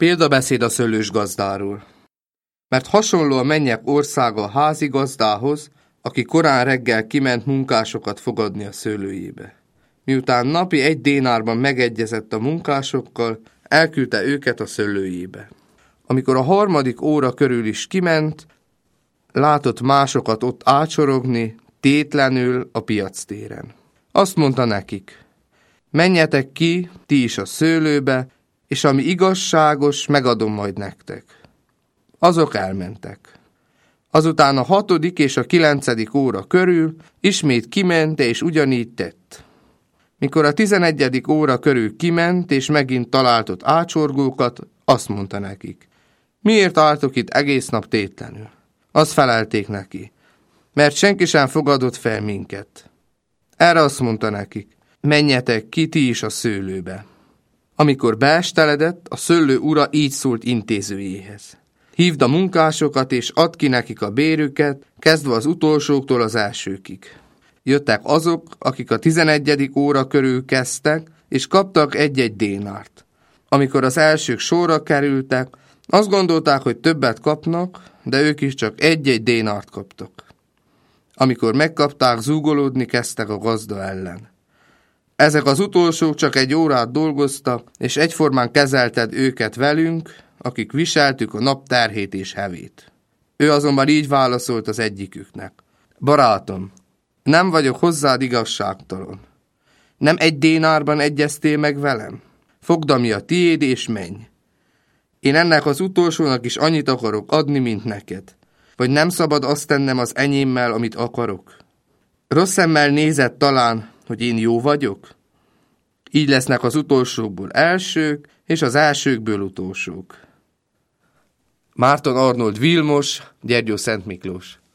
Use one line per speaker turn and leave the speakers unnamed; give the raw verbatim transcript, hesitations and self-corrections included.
Példabeszéd a szőlős gazdáról. Mert hasonló a mennyek országa a házigazdához, aki korán reggel kiment munkásokat fogadni a szőlőjébe. Miután napi egy dénárban megegyezett a munkásokkal, elküldte őket a szőlőjébe. Amikor a harmadik óra körül is kiment, látott másokat ott ácsorogni, tétlenül a piactéren. Azt mondta nekik: menjetek ki, ti is a szőlőbe, és ami igazságos, megadom majd nektek. Azok elmentek. Azután a hatodik és a kilencedik óra körül ismét kiment, és ugyanígy tett. Mikor a tizenegyedik óra körül kiment, és megint talált ott ácsorgókat, azt mondta nekik: miért álltok itt egész nap tétlenül? Azt felelték neki: mert senki sem fogadott fel minket. Erre azt mondta nekik: menjetek ki ti is a szőlőbe. Amikor beesteledett, a szőlő ura így szólt intézőjéhez: hívd a munkásokat, és add ki nekik a bérüket, kezdve az utolsóktól az elsőkig. Jöttek azok, akik a tizenegyedik óra körül kezdtek, és kaptak egy-egy dénárt. Amikor az elsők sorra kerültek, azt gondolták, hogy többet kapnak, de ők is csak egy-egy dénárt kaptak. Amikor megkapták, zúgolódni kezdtek a gazda ellen. Ezek az utolsók csak egy órát dolgoztak, és egyformán kezelted őket velünk, akik viseltük a nap terhét és hevét. Ő azonban így válaszolt az egyiküknek: barátom, nem vagyok hozzád igazságtalan. Nem egy dénárban egyeztél meg velem? Fogd, ami a tiéd, és menj. Én ennek az utolsónak is annyit akarok adni, mint neked. Vagy nem szabad azt tennem az enyémmel, amit akarok? Rossz szemmel nézed talán, hogy én jó vagyok? Így lesznek az utolsókból elsők, és az elsőkből utolsók. Márton Arnold Vilmos, Gyergyó Szent Miklós.